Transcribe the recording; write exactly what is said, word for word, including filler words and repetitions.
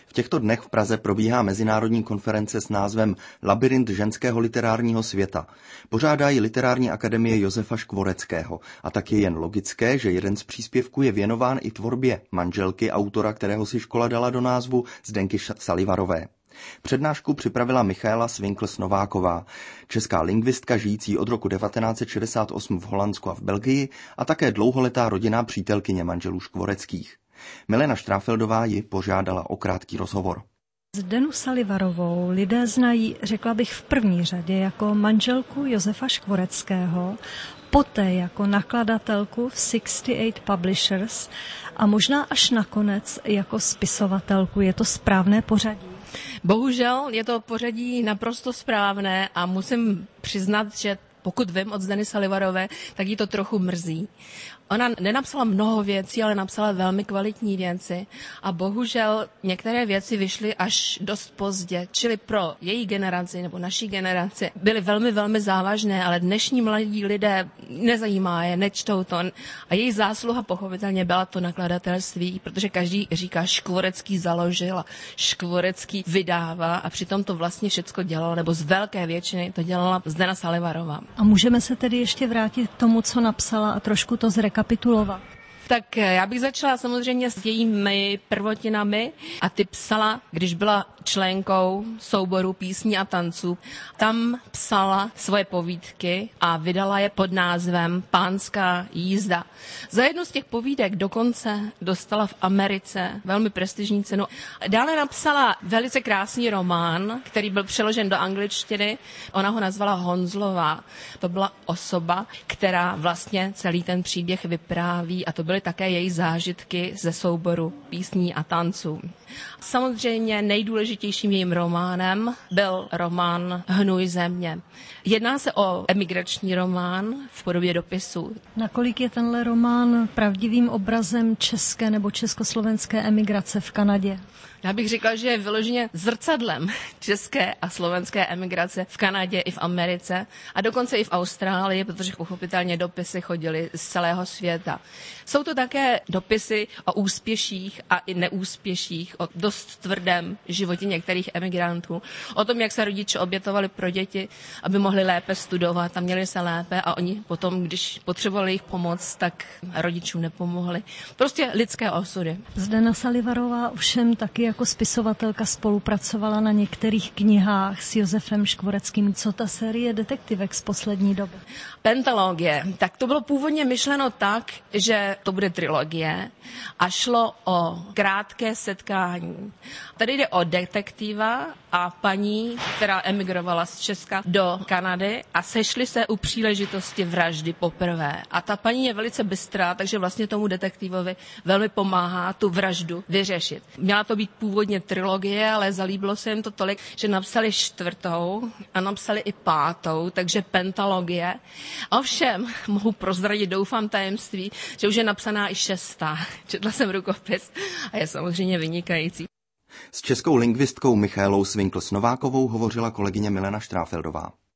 V těchto dnech v Praze probíhá mezinárodní konference s názvem Labyrint ženského literárního světa. Pořádá ji Literární akademie Josefa Škvoreckého a tak je jen logické, že jeden z příspěvků je věnován i tvorbě manželky autora, kterého si škola dala do názvu, Zdenky Salivarové. Přednášku připravila Michaela Svinkls-Nováková, česká lingvistka žijící od roku devatenáct set šedesát osm v Holandsku a v Belgii a také dlouholetá rodinná přítelkyně manželů Škvoreckých. Milena Štráfeldová ji požádala o krátký rozhovor. Zdenu Salivarovou lidé znají, řekla bych v první řadě, jako manželku Josefa Škvoreckého, poté jako nakladatelku v šedesát osm Publishers a možná až nakonec jako spisovatelku. Je to správné pořadí? Bohužel je to pořadí naprosto správné a musím přiznat, že pokud vím od Zdeny Salivarové, tak jí to trochu mrzí. Ona nenapsala mnoho věcí, ale napsala velmi kvalitní věci a bohužel některé věci vyšly až dost pozdě, čili pro její generaci nebo naší generaci byly velmi, velmi závažné, ale dnešní mladí lidé nezajímá je, nečtou to a její zásluha pochopitelně byla to nakladatelství, protože každý říká Škvorecký založil a Škvorecký vydává a přitom to vlastně všecko dělalo, nebo z velké většiny to dělala Zdena Salivarová. A můžeme se tedy ještě vrátit k tomu, co napsala a trošku to zrekapitulovat. Kapitulovat. Tak já bych začala samozřejmě s jejími prvotinami a ty psala, když byla členkou souboru písní a tanců. Tam psala svoje povídky a vydala je pod názvem Pánská jízda. Za jednu z těch povídek dokonce dostala v Americe velmi prestižní cenu. Dále napsala velice krásný román, který byl přeložen do angličtiny. Ona ho nazvala Honzlová. To byla osoba, která vlastně celý ten příběh vypráví a to byly také její zážitky ze souboru písní a tanců. Samozřejmě nejdůležitějším jejím románem byl román Hnůj země. Jedná se o emigrační román v podobě dopisů. Nakolik je tenhle román pravdivým obrazem české nebo československé emigrace v Kanadě? Já bych řekla, že je vyloženě zrcadlem české a slovenské emigrace v Kanadě i v Americe a dokonce i v Austrálii, protože pochopitelně dopisy chodily z celého světa. Jsou to také dopisy o úspěších a i neúspěších, o dost tvrdém životě některých emigrantů, o tom, jak se rodiče obětovali pro děti, aby mohli lépe studovat a měli se lépe a oni potom, když potřebovali jejich pomoc, tak rodičům nepomohli. Prostě lidské osudy. Zdena Salivarová ovšem taky jako spisovatelka spolupracovala na některých knihách s Josefem Škvoreckým. Co ta série detektivek z poslední doby? Pentalogie. Tak to bylo původně myšleno tak, že to bude trilogie a šlo o krátké setkání. Tady jde o detektiva a paní, která emigrovala z Česka do Kanady a sešli se u příležitosti vraždy poprvé. A ta paní je velice bystrá, takže vlastně tomu detektivovi velmi pomáhá tu vraždu vyřešit. Měla to být původně trilogie, ale zalíbilo se jim to tolik, že napsali čtvrtou a napsali i pátou, takže pentalogie. Ovšem, mohu prozradit, doufám, tajemství, že už je napsaná i šestá. Četla jsem rukopis a je samozřejmě vynikající. S českou lingvistkou Michaelou Svinkls-Novákovou hovořila kolegyně Milena Štráfeldová.